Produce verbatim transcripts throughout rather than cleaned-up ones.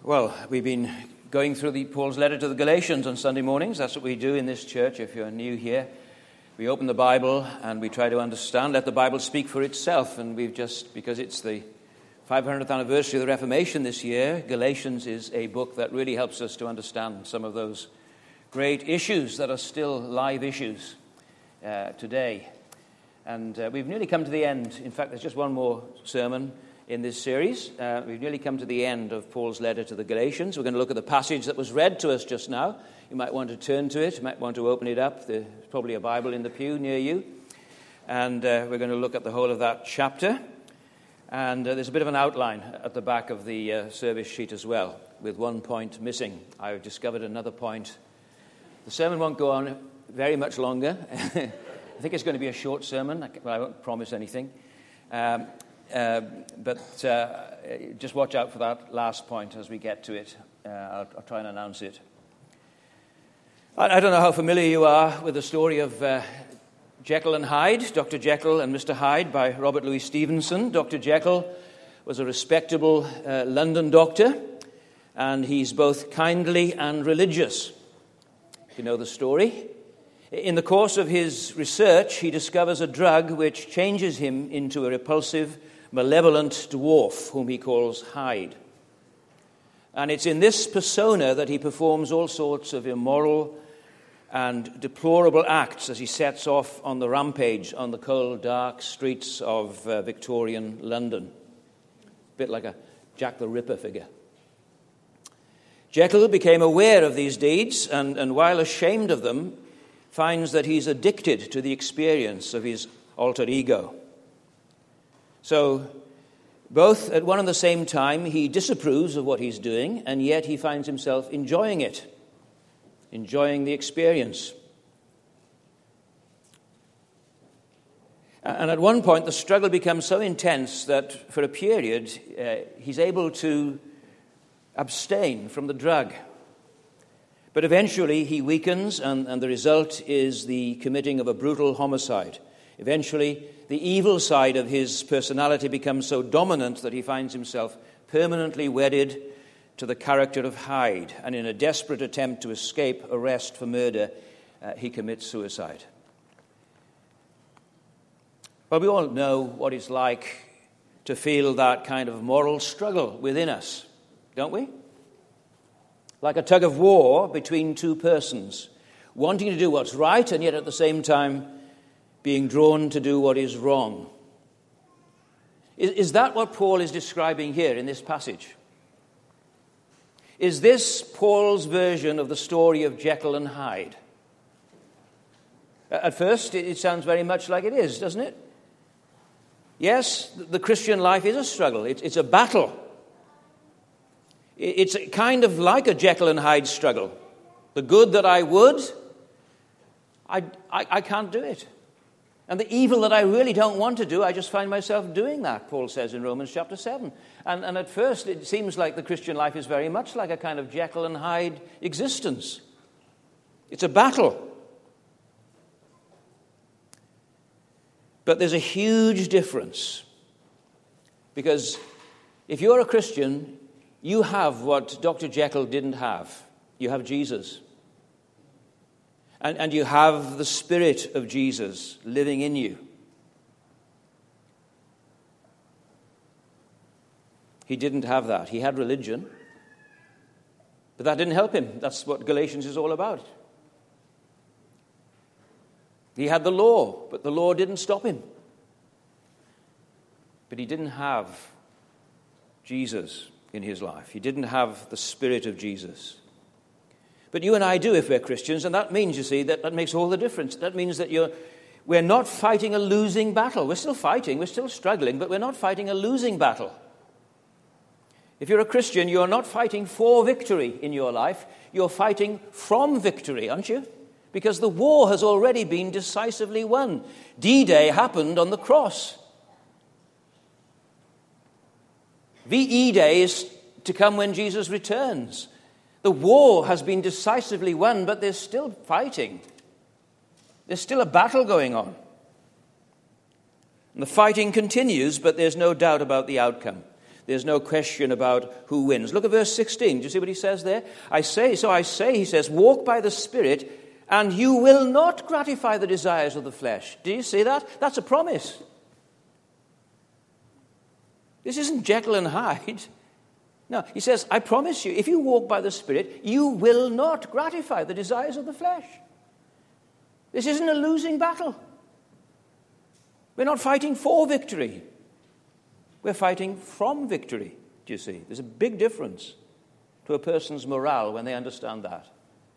Well, we've been going through the, Paul's letter to the Galatians on Sunday mornings. That's what we do in this church if you're new here. We open the Bible and we try to understand, let the Bible speak for itself. And we've just, because it's the five hundredth anniversary of the Reformation this year, Galatians is a book that really helps us to understand some of those great issues that are still live issues uh, today. And uh, we've nearly come to the end. In fact, there's just one more sermon in this series. Uh, we've nearly come to the end of Paul's letter to the Galatians. We're going to look at the passage that was read to us just now. You might want to turn to it. You might want to open it up. There's probably a Bible in the pew near you. And uh, we're going to look at the whole of that chapter. And uh, there's a bit of an outline at the back of the uh, service sheet as well, with one point missing. I've discovered another point. The sermon won't go on very much longer. I think it's going to be a short sermon, but I won't promise anything. Um, Uh, but uh, just watch out for that last point as we get to it. Uh, I'll, I'll try and announce it. I, I don't know how familiar you are with the story of uh, Jekyll and Hyde, Doctor Jekyll and Mister Hyde by Robert Louis Stevenson. Doctor Jekyll was a respectable uh, London doctor, and he's both kindly and religious. You know the story. In the course of his research, he discovers a drug which changes him into a repulsive, malevolent dwarf whom he calls Hyde. And it's in this persona that he performs all sorts of immoral and deplorable acts as he sets off on the rampage on the cold, dark streets of uh, Victorian London. A bit like a Jack the Ripper figure. Jekyll became aware of these deeds, and, and while ashamed of them, finds that he's addicted to the experience of his alter ego. So, both at one and the same time, he disapproves of what he's doing, and yet he finds himself enjoying it, enjoying the experience. And at one point, the struggle becomes so intense that for a period, uh, he's able to abstain from the drug. But eventually he weakens, and, and the result is the committing of a brutal homicide. Eventually, the evil side of his personality becomes so dominant that he finds himself permanently wedded to the character of Hyde. And in a desperate attempt to escape arrest for murder, uh, he commits suicide. Well, we all know what it's like to feel that kind of moral struggle within us, don't we? Like a tug of war between two persons, wanting to do what's right and yet at the same time being drawn to do what is wrong. Is, is that what Paul is describing here in this passage? Is this Paul's version of the story of Jekyll and Hyde? At first, it sounds very much like it is, doesn't it? Yes, the Christian life is a struggle. It's, it's a battle. It's kind of like a Jekyll and Hyde struggle. The good that I would, I, I, I can't do it. And the evil that I really don't want to do, I just find myself doing that, Paul says in Romans chapter seven. And, and at first, it seems like the Christian life is very much like a kind of Jekyll and Hyde existence. It's a battle. But there's a huge difference. Because if you're a Christian, you have what Doctor Jekyll didn't have. You have Jesus. And, and you have the Spirit of Jesus living in you. He didn't have that. He had religion. But that didn't help him. That's what Galatians is all about. He had the law, but the law didn't stop him. But he didn't have Jesus in his life. He didn't have the Spirit of Jesus. But you and I do if we're Christians, and that means, you see, that, that makes all the difference. That means that you're, we're not fighting a losing battle. We're still fighting, we're still struggling, but we're not fighting a losing battle. If you're a Christian, you're not fighting for victory in your life. You're fighting from victory, aren't you? Because the war has already been decisively won. D-Day happened on the cross. V E Day is to come when Jesus returns. The war has been decisively won, but there's still fighting. There's still a battle going on. And the fighting continues, but there's no doubt about the outcome. There's no question about who wins. Look at verse sixteen. Do you see what he says there? I say, so I say, he says, walk by the Spirit, and you will not gratify the desires of the flesh. Do you see that? That's a promise. This isn't Jekyll and Hyde. No, he says, I promise you, if you walk by the Spirit, you will not gratify the desires of the flesh. This isn't a losing battle. We're not fighting for victory. We're fighting from victory, do you see? There's a big difference to a person's morale when they understand that.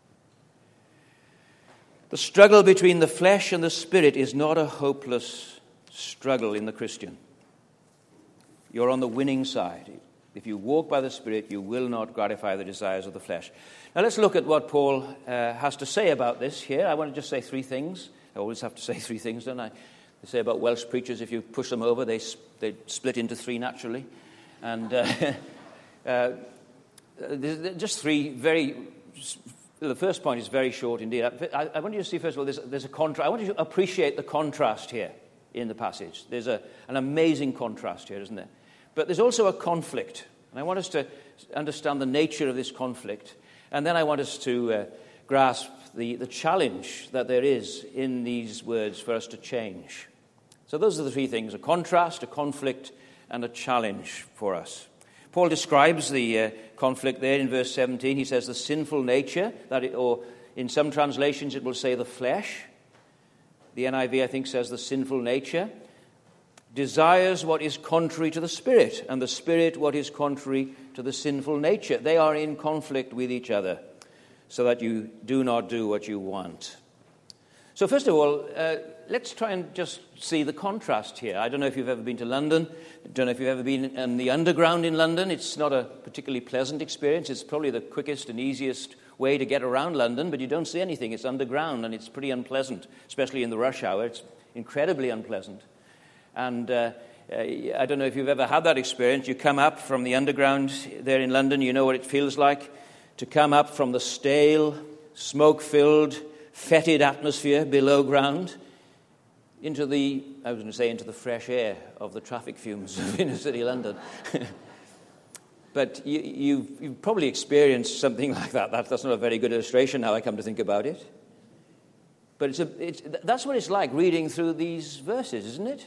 The struggle between the flesh and the Spirit is not a hopeless struggle in the Christian. You're on the winning side. If you walk by the Spirit, you will not gratify the desires of the flesh. Now let's look at what Paul uh, has to say about this here. I want to just say three things. I always have to say three things, don't I? They say about Welsh preachers, if you push them over, they they split into three naturally. And uh, uh, just three very... The first point is very short indeed. I, I want you to see, first of all, there's, there's a contrast. I want you to appreciate the contrast here in the passage. There's a, an amazing contrast here, isn't there? But there's also a conflict. And I want us to understand the nature of this conflict. And then I want us to uh, grasp the, the challenge that there is in these words for us to change. So those are the three things: a contrast, a conflict, and a challenge for us. Paul describes the uh, conflict there in verse seventeen. He says the sinful nature, that it, or in some translations it will say the flesh. The N I V, I think, says the sinful nature desires what is contrary to the Spirit, and the Spirit what is contrary to the sinful nature. They are in conflict with each other, so that you do not do what you want. So first of all, uh, let's try and just see the contrast here. I don't know if you've ever been to London. I don't know if you've ever been in the underground in London. It's not a particularly pleasant experience. It's probably the quickest and easiest way to get around London, but you don't see anything. It's underground, and it's pretty unpleasant, especially in the rush hour. It's incredibly unpleasant. And uh, uh, I don't know if you've ever had that experience. You come up from the underground there in London. You know what it feels like to come up from the stale, smoke-filled, fetid atmosphere below ground into the, I was going to say, into the fresh air of the traffic fumes of inner city London. But you, you've, you've probably experienced something like that. that. That's not a very good illustration now I come to think about it. But it's a, it's, that's what it's like reading through these verses, isn't it?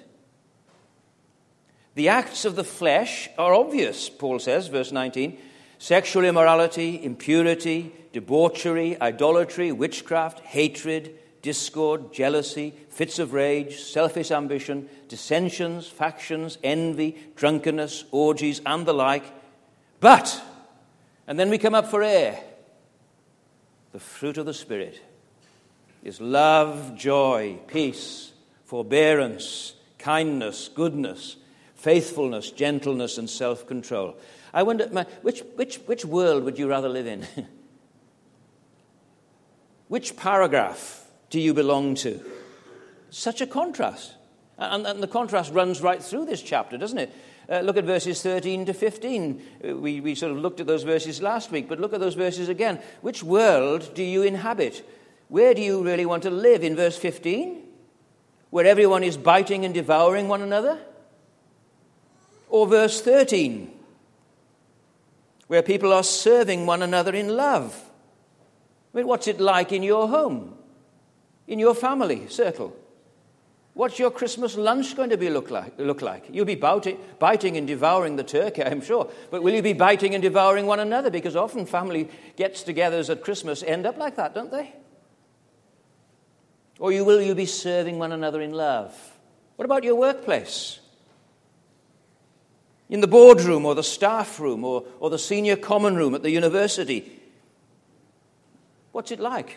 The acts of the flesh are obvious, Paul says, verse nineteen. Sexual immorality, impurity, debauchery, idolatry, witchcraft, hatred, discord, jealousy, fits of rage, selfish ambition, dissensions, factions, envy, drunkenness, orgies, and the like. But, and then we come up for air, the fruit of the Spirit is love, joy, peace, forbearance, kindness, goodness, faithfulness, gentleness, and self-control. I wonder, which, which, which world would you rather live in? Which paragraph do you belong to? Such a contrast. And, and the contrast runs right through this chapter, doesn't it? Uh, look at verses thirteen to fifteen. Uh, we, we sort of looked at those verses last week, but look at those verses again. Which world do you inhabit? Where do you really want to live? In verse fifteen? Where everyone is biting and devouring one another? Or verse thirteen? Where people are serving one another in love? I mean, what's it like in your home? In your family circle? What's your Christmas lunch going to be look like? Look like? You'll be biting, biting and devouring the turkey, I'm sure. But will you be biting and devouring one another? Because often family gets-togethers at Christmas end up like that, don't they? Or you will you be serving one another in love? What about your workplace? In the boardroom or the staff room or, or the senior common room at the university? What's it like?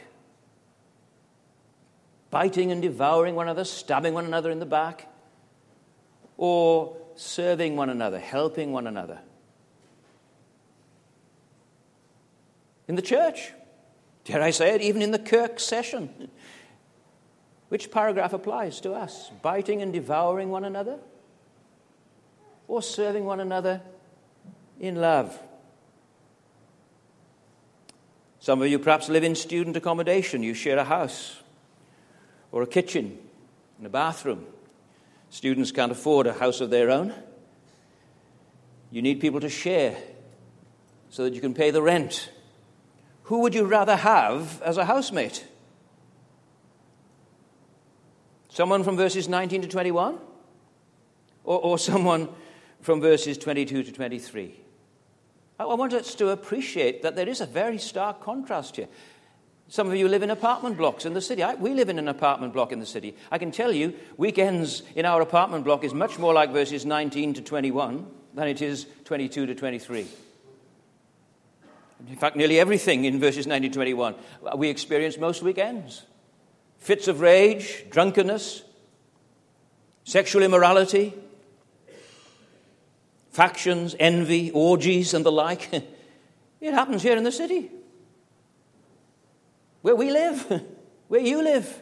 Biting and devouring one another, stabbing one another in the back? Or serving one another, helping one another? In the church? Dare I say it, even in the Kirk session? Which paragraph applies to us? Biting and devouring one another? Or serving one another in love? Some of you perhaps live in student accommodation. You share a house or a kitchen and a bathroom. Students can't afford a house of their own. You need people to share so that you can pay the rent. Who would you rather have as a housemate? Someone from verses nineteen to twenty-one? Or, or someone from verses twenty-two to twenty-three? I, I want us to appreciate that there is a very stark contrast here. Some of you live in apartment blocks in the city. I, we live in an apartment block in the city. I can tell you, weekends in our apartment block is much more like verses nineteen to twenty-one than it is twenty-two to twenty-three. In fact, nearly everything in verses nineteen to twenty-one we experience most weekends. Fits of rage, drunkenness, sexual immorality, factions, envy, orgies, and the like. It happens here in the city. Where we live, where you live.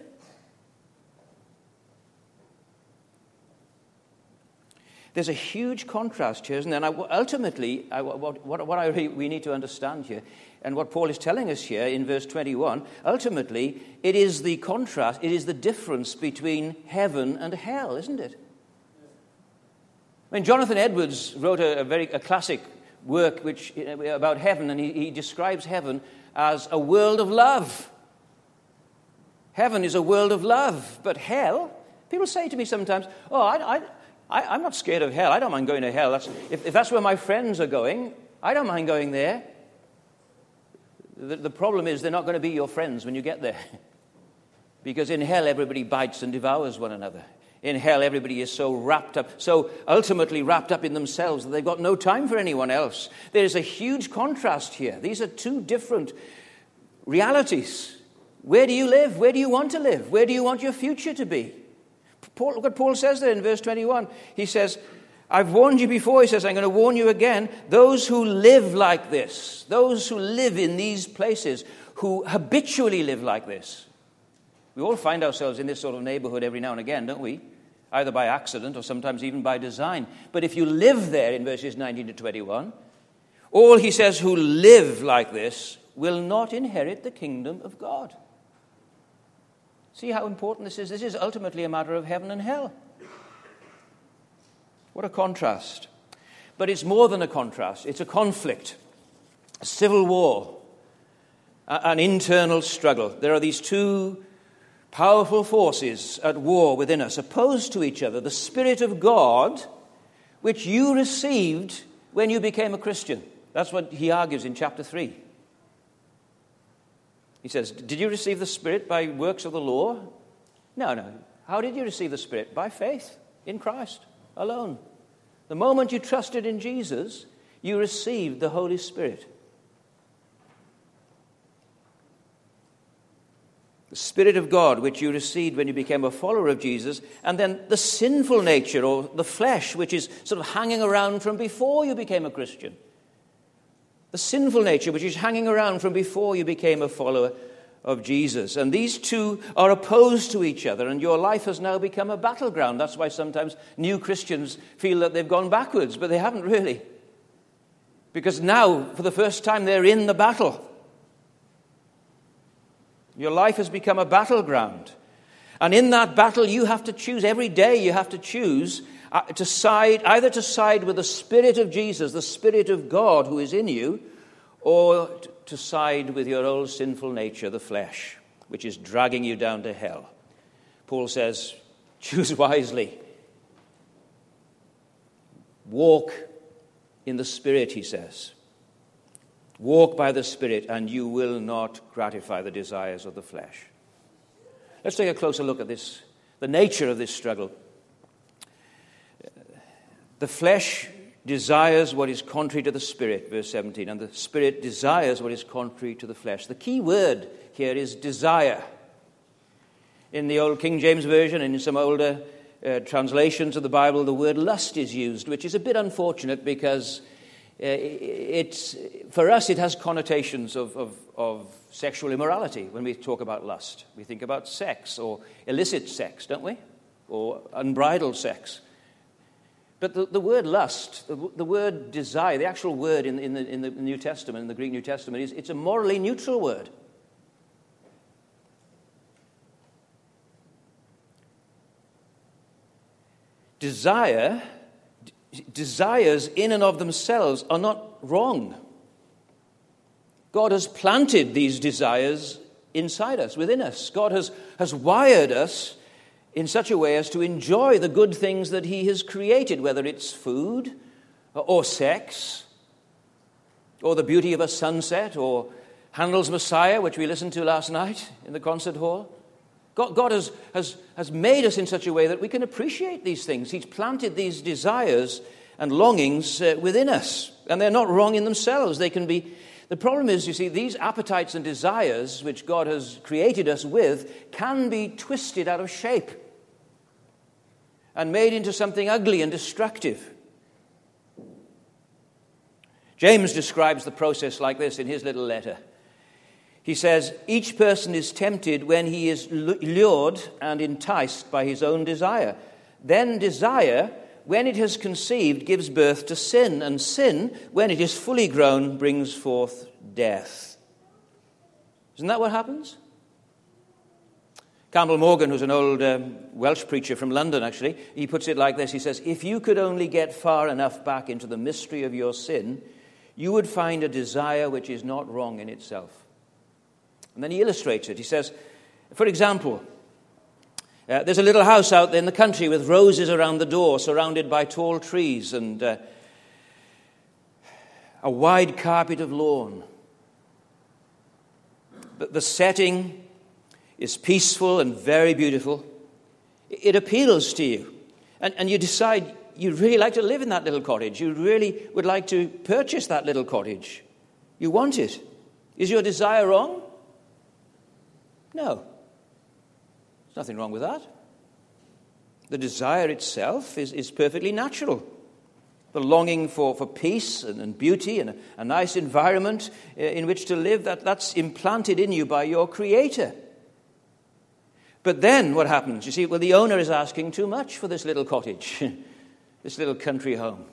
There's a huge contrast here, isn't there? And I, ultimately, I, what, what, what I really, we need to understand here, and what Paul is telling us here in verse twenty-one, ultimately, it is the contrast, it is the difference between heaven and hell, isn't it? I mean, Jonathan Edwards wrote a, a very a classic work which about heaven, and he, he describes heaven as a world of love. Heaven is a world of love, but hell, people say to me sometimes, oh, I, I, I, I'm not scared of hell. I don't mind going to hell. That's, if, if that's where my friends are going, I don't mind going there. The, the problem is they're not going to be your friends when you get there. Because in hell, everybody bites and devours one another. In hell, everybody is so wrapped up, so ultimately wrapped up in themselves that they've got no time for anyone else. There is a huge contrast here. These are two different realities. Where do you live? Where do you want to live? Where do you want your future to be? Paul, look what Paul says there in verse twenty-one. He says, I've warned you before. He says, I'm going to warn you again. Those who live like this, those who live in these places, who habitually live like this. We all find ourselves in this sort of neighborhood every now and again, don't we? Either by accident or sometimes even by design. But if you live there in verses nineteen to twenty-one, all he says who live like this will not inherit the kingdom of God. See how important this is? This is ultimately a matter of heaven and hell. What a contrast. But it's more than a contrast. It's a conflict, a civil war, an internal struggle. There are these two powerful forces at war within us, opposed to each other. The Spirit of God, which you received when you became a Christian. That's what he argues in chapter three. He says, did you receive the Spirit by works of the law? No, no. How did you receive the Spirit? By faith in Christ alone. The moment you trusted in Jesus, you received the Holy Spirit. The Spirit of God, which you received when you became a follower of Jesus, and then the sinful nature, or the flesh, which is sort of hanging around from before you became a Christian. The sinful nature, which is hanging around from before you became a follower of Jesus. And these two are opposed to each other, and your life has now become a battleground. That's why sometimes new Christians feel that they've gone backwards, but they haven't really. Because now, for the first time, they're in the battle. Your life has become a battleground. And in that battle, you have to choose. Every day you have to choose uh, to side, either to side with the Spirit of Jesus, the Spirit of God who is in you, or t- to side with your old sinful nature, the flesh, which is dragging you down to hell. Paul says, choose wisely. Walk in the Spirit, he says. Walk by the Spirit, and you will not gratify the desires of the flesh. Let's take a closer look at this, the nature of this struggle. The flesh desires what is contrary to the Spirit, verse seventeen, and the Spirit desires what is contrary to the flesh. The key word here is desire. In the old King James Version and in some older uh, translations of the Bible, the word lust is used, which is a bit unfortunate because uh, it's, for us it has connotations of, of, of sexual immorality when we talk about lust. We think about sex or illicit sex, don't we? Or unbridled sex. But the, the word lust, the, the word desire, the actual word in, in, the, in the New Testament, in the Greek New Testament, is it's a morally neutral word. Desire desires in and of themselves are not wrong. God has planted these desires inside us, within us. God has, has wired us in such a way as to enjoy the good things that he has created, whether it's food or sex or the beauty of a sunset or Handel's Messiah, which we listened to last night in the concert hall. God, God has, has, has made us in such a way that we can appreciate these things. He's planted these desires and longings uh, within us, and they're not wrong in themselves. They can be. The problem is, you see, these appetites and desires which God has created us with can be twisted out of shape and made into something ugly and destructive. James describes the process like this in his little letter. He says, each person is tempted when he is lured and enticed by his own desire. Then desire, when it has conceived, gives birth to sin, and sin, when it is fully grown, brings forth death. Isn't that what happens? Campbell Morgan, who's an old um, Welsh preacher from London, actually, he puts it like this. He says, if you could only get far enough back into the mystery of your sin, you would find a desire which is not wrong in itself. And then he illustrates it. He says, for example, uh, there's a little house out there in the country with roses around the door, surrounded by tall trees and uh, a wide carpet of lawn. But the setting is peaceful and very beautiful. It appeals to you. And, and you decide you'd really like to live in that little cottage. You really would like to purchase that little cottage. You want it. Is your desire wrong? No. There's nothing wrong with that. The desire itself is, is perfectly natural. The longing for, for peace and, and beauty and a, a nice environment in which to live, that, that's implanted in you by your Creator. But then what happens? You see, well, the owner is asking too much for this little cottage, this little country home.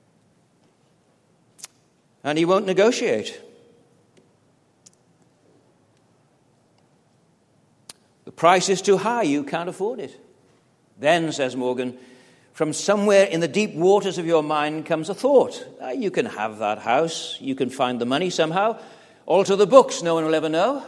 And he won't negotiate. The price is too high, you can't afford it. Then, says Morgan, from somewhere in the deep waters of your mind comes a thought. Ah, you can have that house, you can find the money somehow, alter the books, no one will ever know.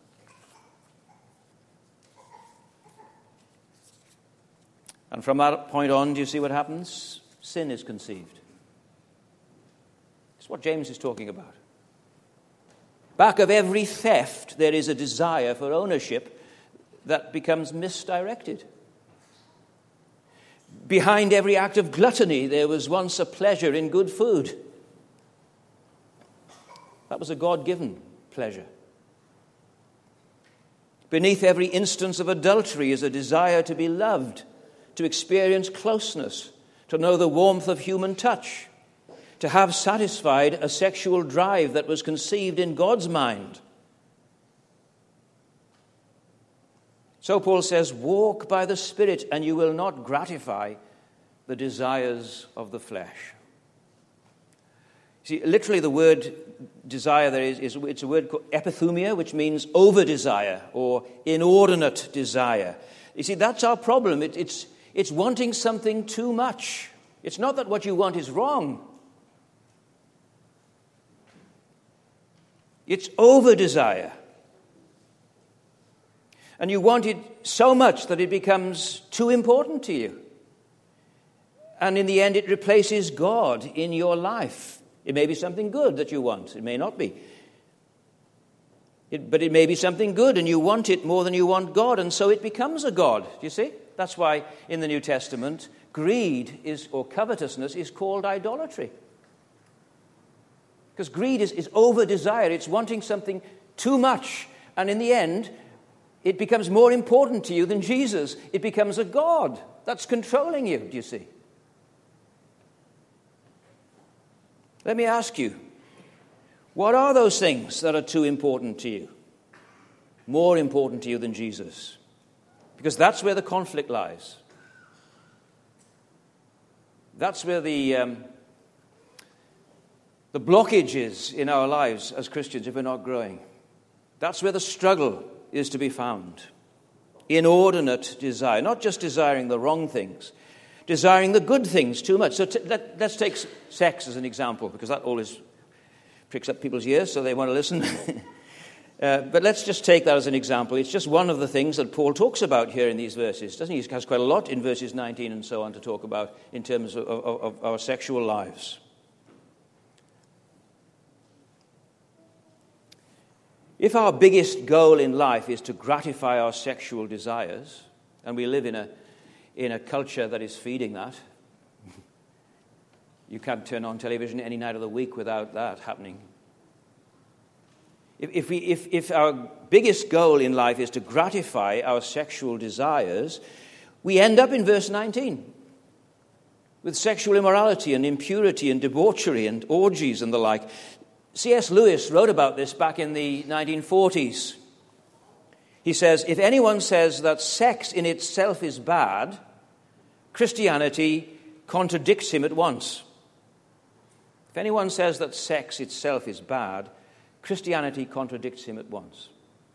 And from that point on, do you see what happens? Sin is conceived. It's what James is talking about. Back of every theft, there is a desire for ownership that becomes misdirected. Behind every act of gluttony, there was once a pleasure in good food. That was a God-given pleasure. Beneath every instance of adultery is a desire to be loved, to experience closeness, to know the warmth of human touch, to have satisfied a sexual drive that was conceived in God's mind. So Paul says, walk by the Spirit and you will not gratify the desires of the flesh. See, literally the word desire there is, is it's a word called epithumia, which means over-desire or inordinate desire. You see, that's our problem. It, it's, it's wanting something too much. It's not that what you want is wrong. It's over-desire. And you want it so much that it becomes too important to you. And in the end, it replaces God in your life. It may be something good that you want. It may not be. It, but it may be something good, and you want it more than you want God, and so it becomes a god. Do you see? That's why in the New Testament, greed is or covetousness is called idolatry. Because greed is, is over-desire. It's wanting something too much, and in the end, it becomes more important to you than Jesus. It becomes a god that's controlling you, do you see? Let me ask you, what are those things that are too important to you? More important to you than Jesus? Because that's where the conflict lies. That's where the, um, the blockage is in our lives as Christians if we're not growing. That's where the struggle is to be found. Inordinate desire, not just desiring the wrong things. desiring the good things too much. So t- let, let's take sex as an example, because that always pricks up people's ears, so they want to listen. uh, but let's just take that as an example. It's just one of the things that Paul talks about here in these verses, doesn't he? He has quite a lot in verses nineteen and so on to talk about in terms of, of, of our sexual lives. If our biggest goal in life is to gratify our sexual desires, and we live in a in a culture that is feeding that, you can't turn on television any night of the week without that happening. If, if, we, if, if our biggest goal in life is to gratify our sexual desires, we end up in verse nineteen with sexual immorality and impurity and debauchery and orgies and the like. C S Lewis wrote about this back in the nineteen forties. He says, if anyone says that sex in itself is bad, Christianity contradicts him at once. If anyone says that sex itself is bad, Christianity contradicts him at once.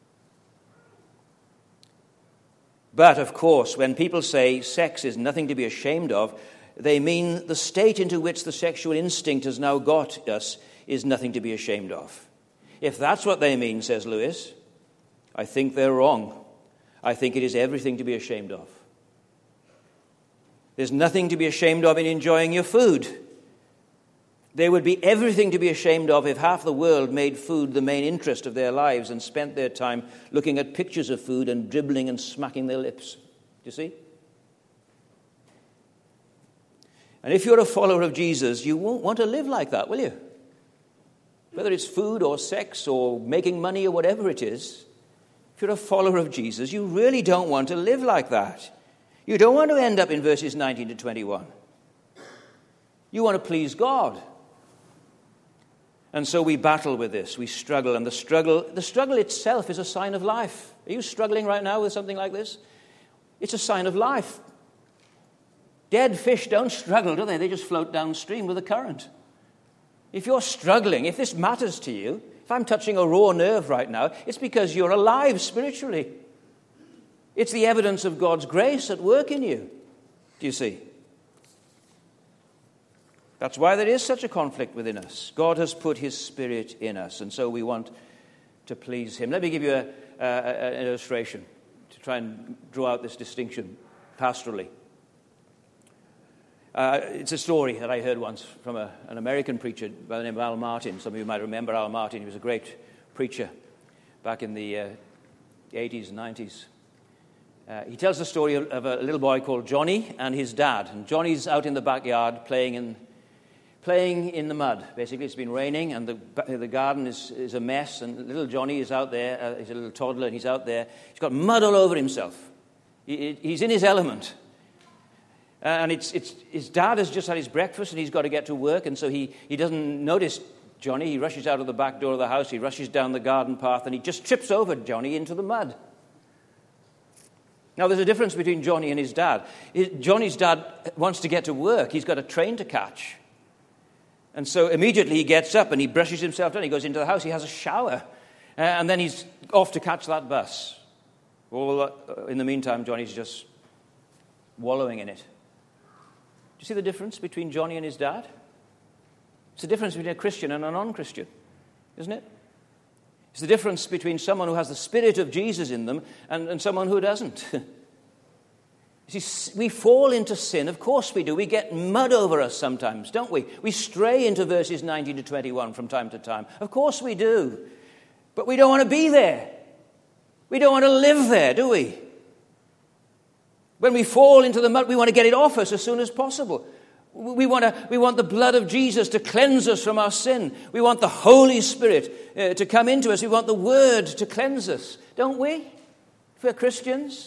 But, of course, when people say sex is nothing to be ashamed of, they mean the state into which the sexual instinct has now got us is nothing to be ashamed of. If that's what they mean, says Lewis, I think they're wrong. I think it is everything to be ashamed of. There's nothing to be ashamed of in enjoying your food. There would be everything to be ashamed of if half the world made food the main interest of their lives and spent their time looking at pictures of food and dribbling and smacking their lips. Do you see? And if you're a follower of Jesus, you won't want to live like that, will you? Whether it's food or sex or making money or whatever it is, if you're a follower of Jesus, you really don't want to live like that. You don't want to end up in verses nineteen to twenty-one. You want to please God. And so we battle with this. We struggle, and the struggle, the struggle itself is a sign of life. Are you struggling right now with something like this? It's a sign of life. Dead fish don't struggle, do they? They just float downstream with the current. If you're struggling, if this matters to you, if I'm touching a raw nerve right now, it's because you're alive spiritually. It's the evidence of God's grace at work in you. Do you see? That's why there is such a conflict within us. God has put his Spirit in us, and so we want to please him. Let me give you a, a, an illustration to try and draw out this distinction pastorally. Uh, it's a story that I heard once from a, an American preacher by the name of Al Martin. Some of you might remember Al Martin. He was a great preacher back in the uh, eighties and nineties. Uh, he tells the story of, of a little boy called Johnny and his dad. And Johnny's out in the backyard playing in playing in the mud. Basically, it's been raining and the the garden is, is a mess. And little Johnny is out there. Uh, he's a little toddler and he's out there. He's got mud all over himself. He, he's in his element. And it's, it's, his dad has just had his breakfast and he's got to get to work. And so he, he doesn't notice Johnny. He rushes out of the back door of the house. He rushes down the garden path and he just trips over Johnny into the mud. Now, there's a difference between Johnny and his dad. His, Johnny's dad wants to get to work. He's got a train to catch. And so immediately he gets up and he brushes himself down. He goes into the house. He has a shower. Uh, and then he's off to catch that bus. Well, uh, in the meantime, Johnny's just wallowing in it. You see the difference between Johnny and his dad? It's the difference between a Christian and a non-Christian, isn't it? It's the difference between someone who has the Spirit of Jesus in them and, and someone who doesn't. You see, we fall into sin. Of course we do. We get mud over us sometimes, don't we? We stray into verses nineteen to twenty-one from time to time. Of course we do. But we don't want to be there. We don't want to live there, do we? When we fall into the mud, we want to get it off us as soon as possible. We want, to, we want the blood of Jesus to cleanse us from our sin. We want the Holy Spirit uh, to come into us. We want the Word to cleanse us, don't we? If we're Christians.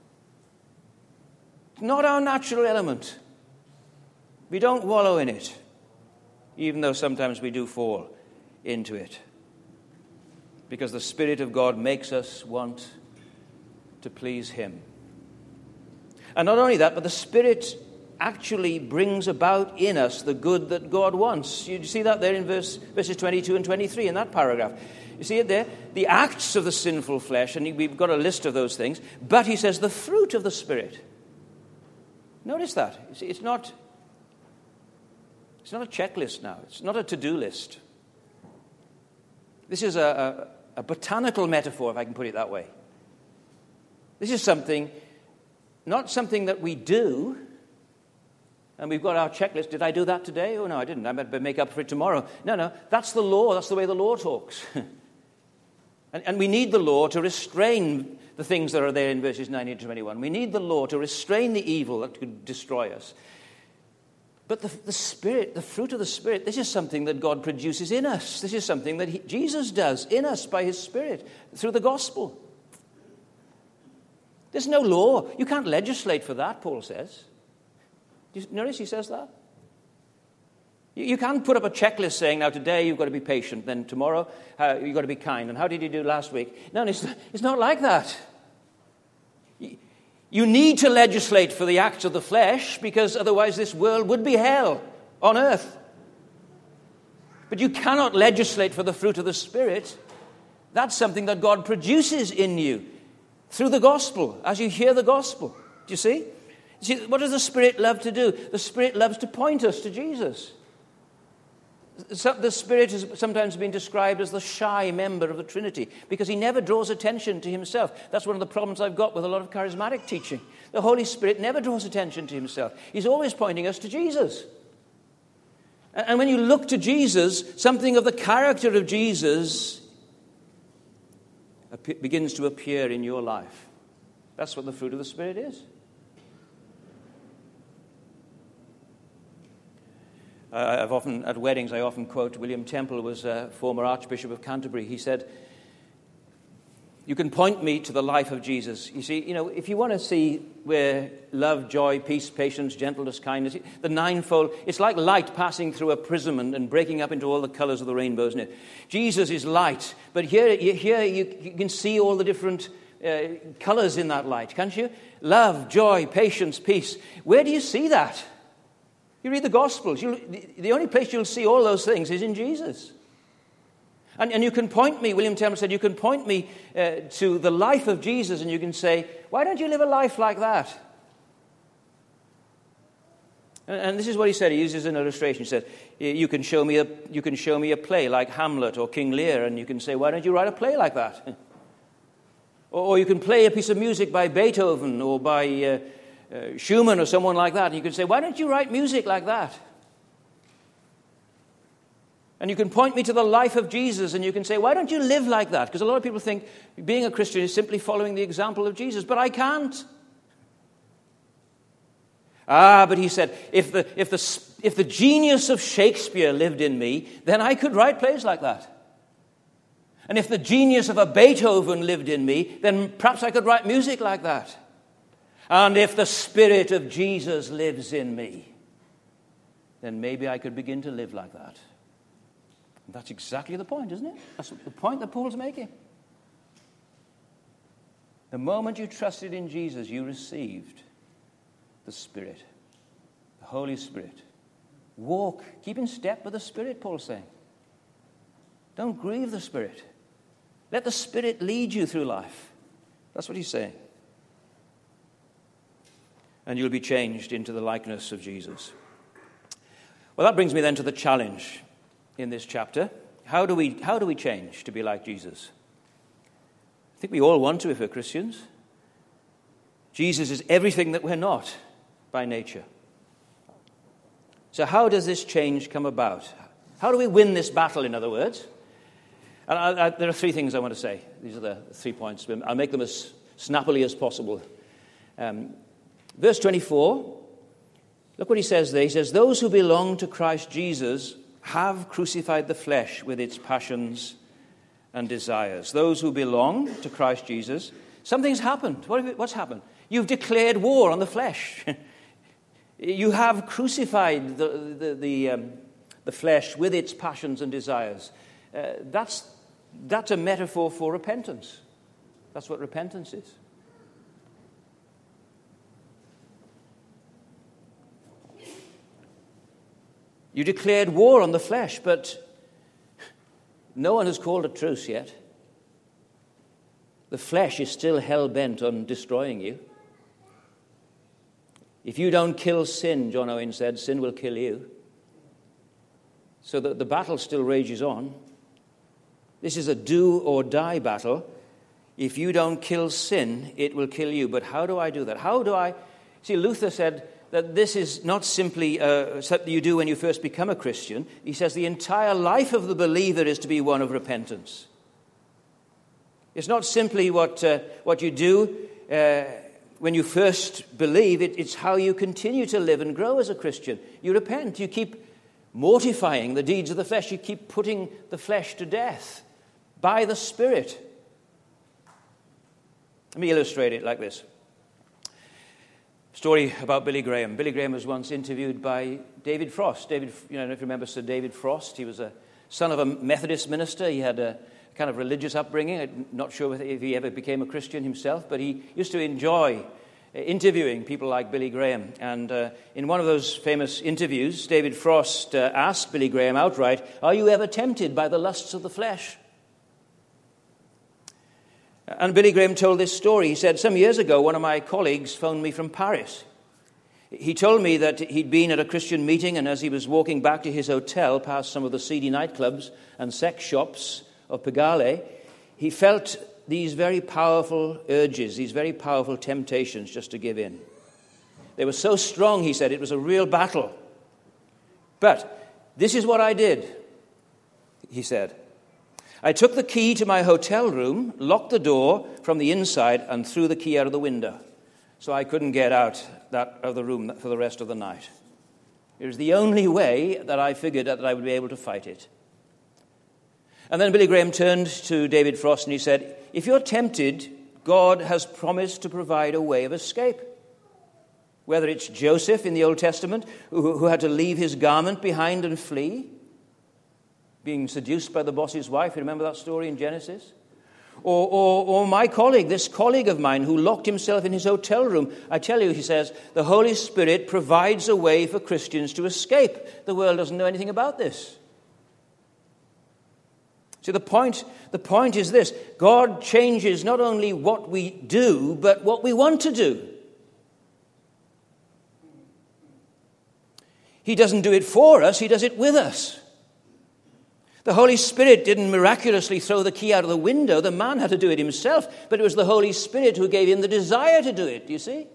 It's not our natural element. We don't wallow in it, even though sometimes we do fall into it. Because the Spirit of God makes us want to please Him. And not only that, but the Spirit actually brings about in us the good that God wants. You see that there in verse, verses twenty-two and twenty-three in that paragraph. You see it there? The acts of the sinful flesh, and we've got a list of those things. But he says the fruit of the Spirit. Notice that. You see, it's not, it's not a checklist now. It's not a to-do list. This is a, a, a botanical metaphor, if I can put it that way. This is something, not something that we do, and we've got our checklist. Did I do that today? Oh, no, I didn't. I better make up for it tomorrow. No, no, that's the law. That's the way the law talks. and, and we need the law to restrain the things that are there in verses nineteen to twenty-one. We need the law to restrain the evil that could destroy us. But the, the Spirit, the fruit of the Spirit, this is something that God produces in us. This is something that he, Jesus does in us by his Spirit through the gospel. There's no law. You can't legislate for that, Paul says. Do you notice he says that? You, you can't put up a checklist saying, now today you've got to be patient, then tomorrow uh, you've got to be kind, and how did you do last week? No, it's, it's not like that. You, you need to legislate for the acts of the flesh, because otherwise this world would be hell on earth. But you cannot legislate for the fruit of the Spirit. That's something that God produces in you through the gospel, as you hear the gospel. Do you see? See, what does the Spirit love to do? The Spirit loves to point us to Jesus. The Spirit has sometimes been described as the shy member of the Trinity because he never draws attention to himself. That's one of the problems I've got with a lot of charismatic teaching. The Holy Spirit never draws attention to himself. He's always pointing us to Jesus. And when you look to Jesus, something of the character of Jesus begins to appear in your life. That's what the fruit of the Spirit is. Uh, I've often, at weddings, I often quote William Temple, was a former Archbishop of Canterbury. He said, you can point me to the life of Jesus. You see, you know, if you want to see where love, joy, peace, patience, gentleness, kindness, the ninefold, it's like light passing through a prism and, and breaking up into all the colors of the rainbow, isn't it? Jesus is light, but here, here you, you can see all the different uh, colors in that light, can't you? Love, joy, patience, peace. Where do you see that? You read the Gospels. You'll, the only place you'll see all those things is in Jesus. And, and you can point me, William Temple said, you can point me uh, to the life of Jesus and you can say, why don't you live a life like that? And, and this is what he said. He uses an illustration. He said, you can show me a, you can show me a play like Hamlet or King Lear, and you can say, why don't you write a play like that? or, or you can play a piece of music by Beethoven or by Uh, Uh, Schumann or someone like that, and you can say, why don't you write music like that? And you can point me to the life of Jesus, and you can say, why don't you live like that? Because a lot of people think being a Christian is simply following the example of Jesus, but I can't. Ah, but he said, if the, if the, if the genius of Shakespeare lived in me, then I could write plays like that. And if the genius of a Beethoven lived in me, then perhaps I could write music like that. And if the Spirit of Jesus lives in me, then maybe I could begin to live like that. And that's exactly the point, isn't it? That's the point that Paul's making. The moment you trusted in Jesus, you received the Spirit, the Holy Spirit. Walk, keep in step with the Spirit, Paul's saying. Don't grieve the Spirit. Let the Spirit lead you through life. That's what he's saying. And you'll be changed into the likeness of Jesus. Well, that brings me then to the challenge in this chapter. How do we, how do we change to be like Jesus? I think we all want to if we're Christians. Jesus is everything that we're not by nature. So how does this change come about? How do we win this battle, in other words? And I, I, there are three things I want to say. These are the three points. I'll make them as snappily as possible. Um, Verse twenty-four, look what he says there. He says, those who belong to Christ Jesus have crucified the flesh with its passions and desires. Those who belong to Christ Jesus, something's happened. What have it, what's happened? You've declared war on the flesh. You have crucified the, the, the, um, the flesh with its passions and desires. Uh, that's, that's a metaphor for repentance. That's what repentance is. You declared war on the flesh, but no one has called a truce yet. The flesh is still hell-bent on destroying you. If you don't kill sin, John Owen said, sin will kill you. So that the battle still rages on. This is a do or die battle. If you don't kill sin, it will kill you. But how do I do that? How do I... See, Luther said that this is not simply uh, something you do when you first become a Christian. He says the entire life of the believer is to be one of repentance. It's not simply what, uh, what you do uh, when you first believe. It, it's how you continue to live and grow as a Christian. You repent. You keep mortifying the deeds of the flesh. You keep putting the flesh to death by the Spirit. Let me illustrate it like this. Story about Billy Graham. Billy Graham was once interviewed by David Frost. David, you know, I don't know if you remember Sir David Frost. He was a son of a Methodist minister. He had a kind of religious upbringing. I'm not sure if he ever became a Christian himself, but he used to enjoy interviewing people like Billy Graham. And uh, in one of those famous interviews, David Frost uh, asked Billy Graham outright, "Are you ever tempted by the lusts of the flesh?" And Billy Graham told this story. He said, some years ago, one of my colleagues phoned me from Paris. He told me that he'd been at a Christian meeting, and as he was walking back to his hotel past some of the seedy nightclubs and sex shops of Pigalle, he felt these very powerful urges, these very powerful temptations just to give in. They were so strong, he said, it was a real battle. But this is what I did, he said. I took the key to my hotel room, locked the door from the inside, and threw the key out of the window. So I couldn't get out that of the room for the rest of the night. It was the only way that I figured that I would be able to fight it. And then Billy Graham turned to David Frost and he said, if you're tempted, God has promised to provide a way of escape. Whether it's Joseph in the Old Testament, who, who had to leave his garment behind and flee, being seduced by the boss's wife. You remember that story in Genesis? Or, or, or my colleague, this colleague of mine who locked himself in his hotel room. I tell you, he says, the Holy Spirit provides a way for Christians to escape. The world doesn't know anything about this. See, the point, the point is this. God changes not only what we do, but what we want to do. He doesn't do it for us, he does it with us. The Holy Spirit didn't miraculously throw the key out of the window. The man had to do it himself, but it was the Holy Spirit who gave him the desire to do it, do you see?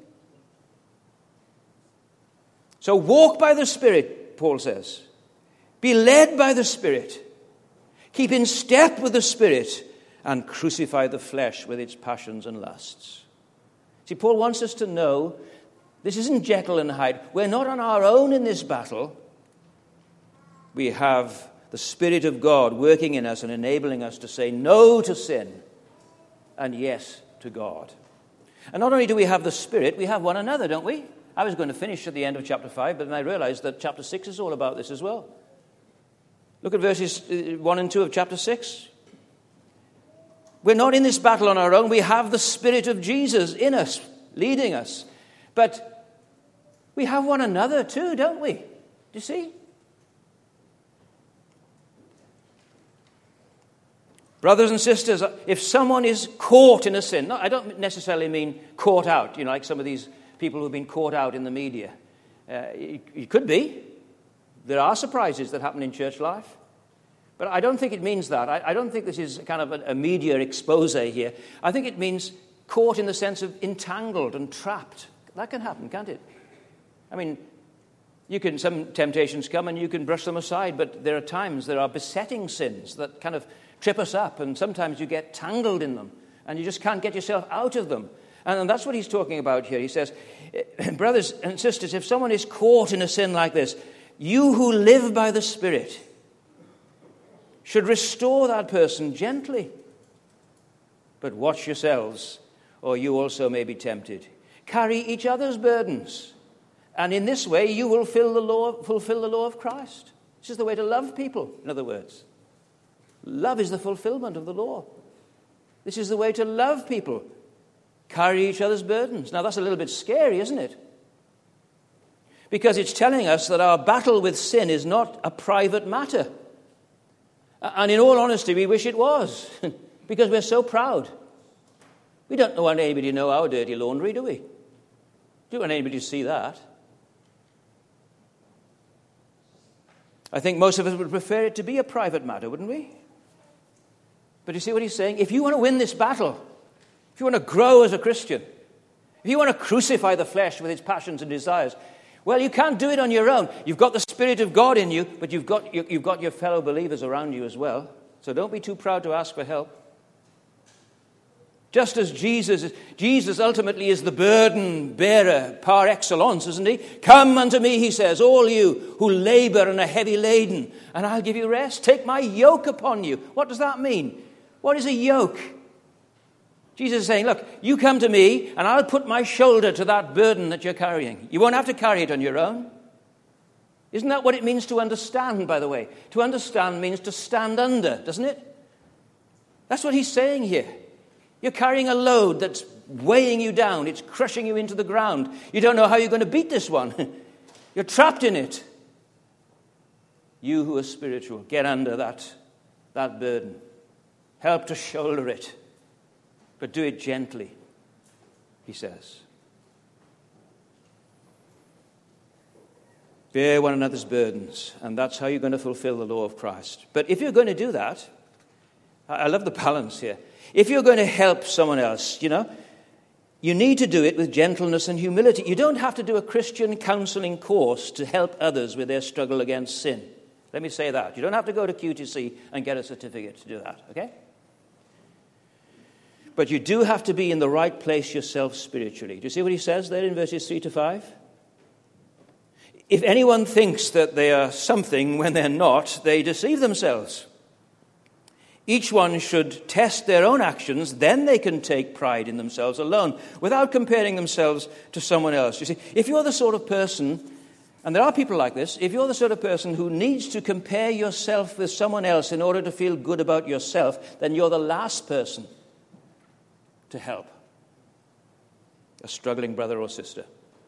So walk by the Spirit, Paul says. Be led by the Spirit. Keep in step with the Spirit and crucify the flesh with its passions and lusts. See, Paul wants us to know this isn't Jekyll and Hyde. We're not on our own in this battle. We have the Spirit of God working in us and enabling us to say no to sin and yes to God. And not only do we have the Spirit, we have one another, don't we? I was going to finish at the end of chapter five, but then I realized that chapter six is all about this as well. Look at verses one and two of chapter six. We're not in this battle on our own. We have the Spirit of Jesus in us, leading us. But we have one another too, don't we? Do you see? Brothers and sisters, if someone is caught in a sin, no, I don't necessarily mean caught out, you know, like some of these people who've been caught out in the media. Uh, it, it could be. There are surprises that happen in church life. But I don't think it means that. I, I don't think this is kind of a, a media expose here. I think it means caught in the sense of entangled and trapped. That can happen, can't it? I mean, you can, some temptations come and you can brush them aside, but there are times, there are besetting sins that kind of trip us up, and sometimes you get tangled in them, and you just can't get yourself out of them. And, and that's what he's talking about here. He says, brothers and sisters, if someone is caught in a sin like this, you who live by the Spirit should restore that person gently. But watch yourselves, or you also may be tempted. Carry each other's burdens, and in this way you will fill the law, fulfill the law of Christ. This is the way to love people, in other words. Love is the fulfillment of the law. This is the way to love people. Carry each other's burdens. Now, that's a little bit scary, isn't it? Because it's telling us that our battle with sin is not a private matter. And in all honesty, we wish it was, because we're so proud. We don't want anybody to know our dirty laundry, do we? We don't want anybody to see that. I think most of us would prefer it to be a private matter, wouldn't we? But you see what he's saying? If you want to win this battle, if you want to grow as a Christian, if you want to crucify the flesh with its passions and desires, well, you can't do it on your own. You've got the Spirit of God in you, but you've got, you've got your fellow believers around you as well. So don't be too proud to ask for help. Just as Jesus, Jesus ultimately is the burden bearer par excellence, isn't he? Come unto me, he says, all you who labor and are heavy laden, and I'll give you rest. Take my yoke upon you. What does that mean? What is a yoke? Jesus is saying, look, you come to me, and I'll put my shoulder to that burden that you're carrying. You won't have to carry it on your own. Isn't that what it means to understand, by the way? To understand means to stand under, doesn't it? That's what he's saying here. You're carrying a load that's weighing you down. It's crushing you into the ground. You don't know how you're going to beat this one. You're trapped in it. You who are spiritual, get under that, that burden. Help to shoulder it. But do it gently, he says. Bear one another's burdens, and that's how you're going to fulfill the law of Christ. But if you're going to do that, I love the balance here. If you're going to help someone else, you know, you need to do it with gentleness and humility. You don't have to do a Christian counseling course to help others with their struggle against sin. Let me say that. You don't have to go to Q T C and get a certificate to do that, okay? But you do have to be in the right place yourself spiritually. Do you see what he says there in verses three to five? If anyone thinks that they are something when they're not, they deceive themselves. Each one should test their own actions, then they can take pride in themselves alone, without comparing themselves to someone else. You see, if you're the sort of person, and there are people like this, if you're the sort of person who needs to compare yourself with someone else in order to feel good about yourself, then you're the last person to help a struggling brother or sister.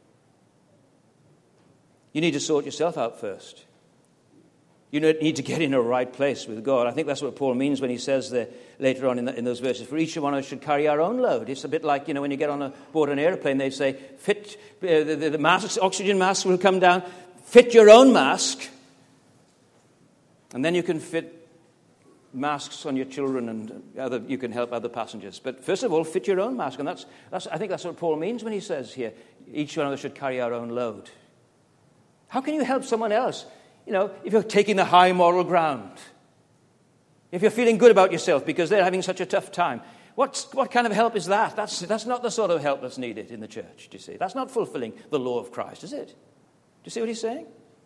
You need to sort yourself out first. You need to get in a right place with God. I think that's what Paul means when he says there later on in, the, in those verses, for each one of us should carry our own load. It's a bit like, you know, when you get on a board an airplane, they say, fit, uh, the, the, the masks, oxygen masks will come down, fit your own mask, and then you can fit masks on your children and other, you can help other passengers. But first of all, fit your own mask. And that's, that's I think that's what Paul means when he says here, each one of us should carry our own load. How can you help someone else? You know, if you're taking the high moral ground, if you're feeling good about yourself because they're having such a tough time, what's, what kind of help is that? That's, that's not the sort of help that's needed in the church, do you see? That's not fulfilling the law of Christ, is it? Do you see what he's saying?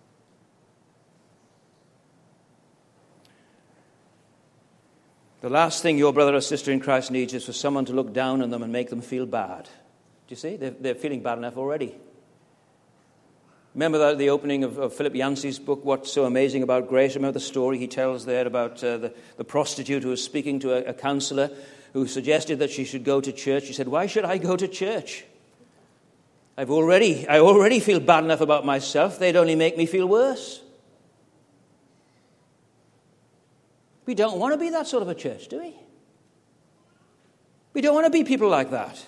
The last thing your brother or sister in Christ needs is for someone to look down on them and make them feel bad. Do you see? They're, they're feeling bad enough already. Remember the, the opening of, of Philip Yancey's book, What's So Amazing About Grace? Remember the story he tells there about uh, the, the prostitute who was speaking to a, a counselor who suggested that she should go to church. She said, why should I go to church? I've already, I already feel bad enough about myself. They'd only make me feel worse. We don't want to be that sort of a church, do we? We don't want to be people like that.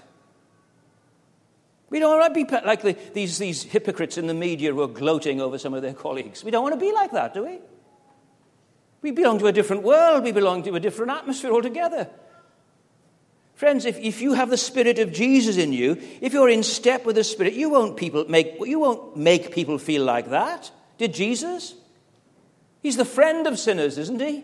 We don't want to be like the, these, these hypocrites in the media who are gloating over some of their colleagues. We don't want to be like that, do we? We belong to a different world. We belong to a different atmosphere altogether. Friends, if, if you have the Spirit of Jesus in you, if you're in step with the Spirit, you won't, people make, you won't make people feel like that. Did Jesus? He's the friend of sinners, isn't he?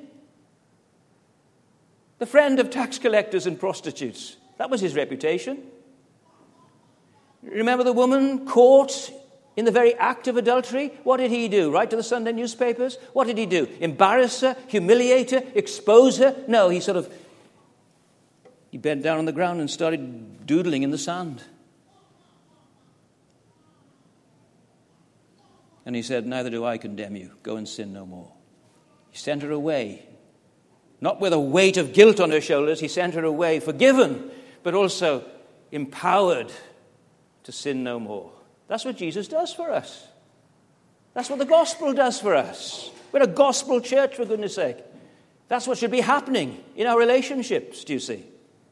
The friend of tax collectors and prostitutes. That was his reputation. Remember the woman caught in the very act of adultery? What did he do? Write to the Sunday newspapers? What did he do? Embarrass her? Humiliate her? Expose her? No, he sort of, he bent down on the ground and started doodling in the sand. And he said, neither do I condemn you. Go and sin no more. He sent her away. Not with a weight of guilt on her shoulders. He sent her away forgiven, but also empowered to sin no more. That's what Jesus does for us. That's what the gospel does for us. We're a gospel church, for goodness sake. That's what should be happening in our relationships, do you see?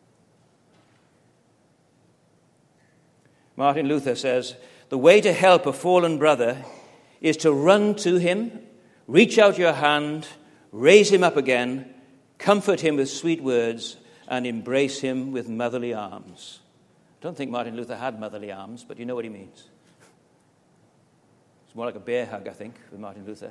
Martin Luther says, the way to help a fallen brother is to run to him Reach out your hand, raise him up again, comfort him with sweet words, and embrace him with motherly arms. I don't think Martin Luther had motherly arms, but you know what he means. It's more like a bear hug, I think, with Martin Luther.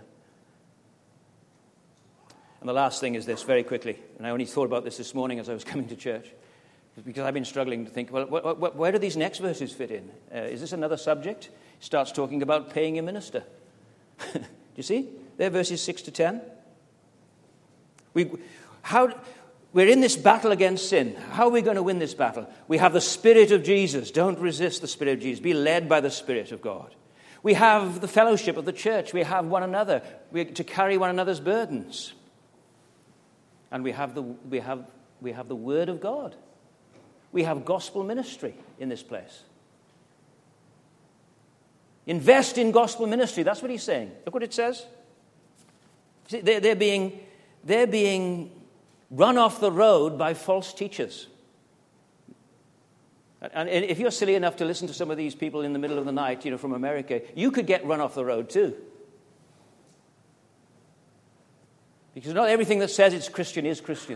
And the last thing is this, very quickly, and I only thought about this this morning as I was coming to church, because I've been struggling to think, well, wh- wh- where do these next verses fit in? Uh, is this another subject? He starts talking about paying a minister. Do you see? They're verses six to ten. We, how, we're in this battle against sin. How are we going to win this battle? We have the Spirit of Jesus. Don't resist the Spirit of Jesus. Be led by the Spirit of God. We have the fellowship of the church. We have one another. We're to carry one another's burdens. And we have the we have we have the Word of God. We have gospel ministry in this place. Invest in gospel ministry. That's what he's saying. Look what it says. See, they're, they're being they're being run off the road by false teachers. And if you're silly enough to listen to some of these people in the middle of the night, you know, from America, you could get run off the road too. Because not everything that says it's Christian is Christian.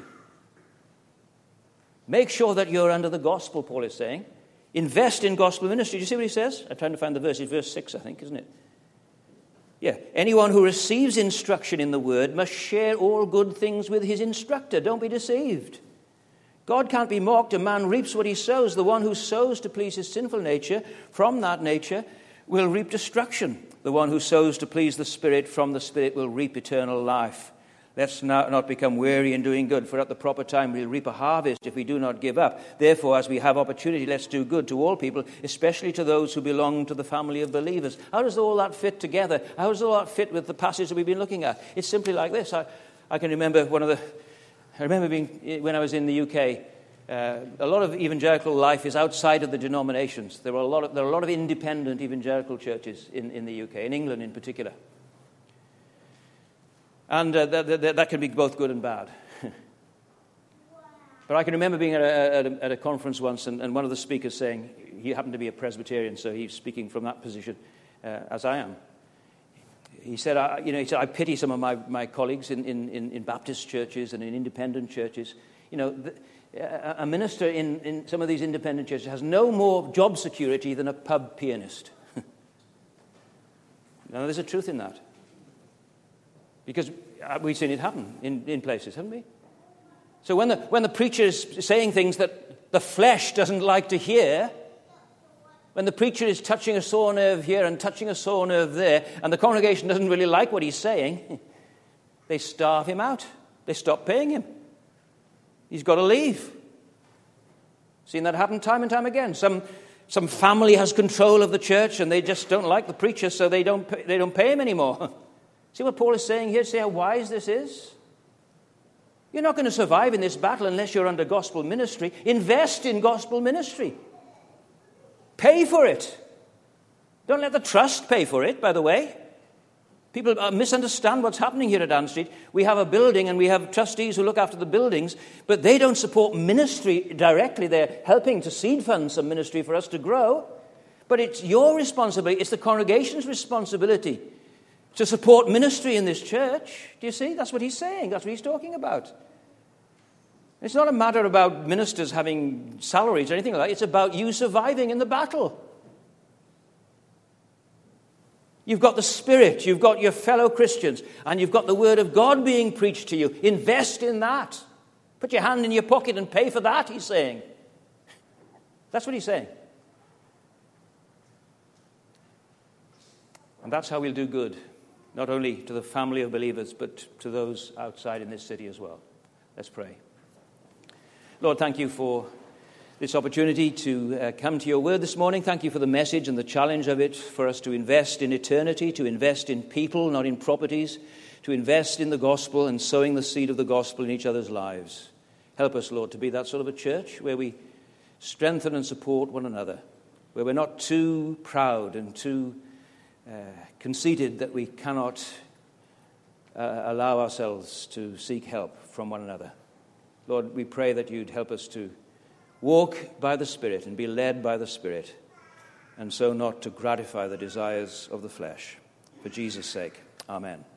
Make sure that you're under the gospel, Paul is saying. Invest in gospel ministry. Do you see what he says? I'm trying to find the verse. It's verse six, I think, isn't it? Yeah. Anyone who receives instruction in the word must share all good things with his instructor. Don't be deceived. God can't be mocked. A man reaps what he sows. The one who sows to please his sinful nature, from that nature, will reap destruction. The one who sows to please the Spirit, from the Spirit, will reap eternal life. Let's not become weary in doing good, for at the proper time we'll reap a harvest if we do not give up. Therefore, as we have opportunity, let's do good to all people, especially to those who belong to the family of believers. How does all that fit together? How does all that fit with the passage that we've been looking at? It's simply like this. I, I can remember one of the... I remember being, when I was in the U K, uh, a lot of evangelical life is outside of the denominations. There are a lot of, there are a lot of independent evangelical churches in, in the U K, in England in particular. And uh, that, that, that can be both good and bad. But I can remember being at a, at a, at a conference once, and, and one of the speakers saying, he happened to be a Presbyterian, so he's speaking from that position, uh, as I am. He said, I, you know, he said, I pity some of my, my colleagues in, in, in Baptist churches and in independent churches. You know, the, a minister in, in some of these independent churches has no more job security than a pub pianist. Now, there's a truth in that. Because we've seen it happen in, in places, haven't we? So when the, when the preacher is saying things that the flesh doesn't like to hear, when the preacher is touching a sore nerve here and touching a sore nerve there, and the congregation doesn't really like what he's saying, they starve him out. They stop paying him. He's got to leave. Seen that happen time and time again. Some some family has control of the church, and they just don't like the preacher, so they don't pay, they don't pay him anymore. See what Paul is saying here? See how wise this is? You're not going to survive in this battle unless you're under gospel ministry. Invest in gospel ministry. Pay for it. Don't let the trust pay for it, by the way. People misunderstand what's happening here at Ann Street. We have a building and we have trustees who look after the buildings, but they don't support ministry directly. They're helping to seed fund some ministry for us to grow. But it's your responsibility, it's the congregation's responsibility to support ministry in this church. Do you see? That's what he's saying. That's what he's talking about. It's not a matter about ministers having salaries or anything like that. It's about you surviving in the battle. You've got the Spirit, you've got your fellow Christians, and you've got the Word of God being preached to you. Invest in that. Put your hand in your pocket and pay for that, he's saying. That's what he's saying. And that's how we'll do good, not only to the family of believers, but to those outside in this city as well. Let's pray. Lord, thank you for this opportunity to uh, come to your word this morning. Thank you for the message and the challenge of it, for us to invest in eternity, to invest in people, not in properties, to invest in the gospel and sowing the seed of the gospel in each other's lives. Help us, Lord, to be that sort of a church where we strengthen and support one another, where we're not too proud and too uh, conceited that we cannot uh, allow ourselves to seek help from one another. Lord, we pray that you'd help us to walk by the Spirit and be led by the Spirit, and so not to gratify the desires of the flesh. For Jesus' sake, amen.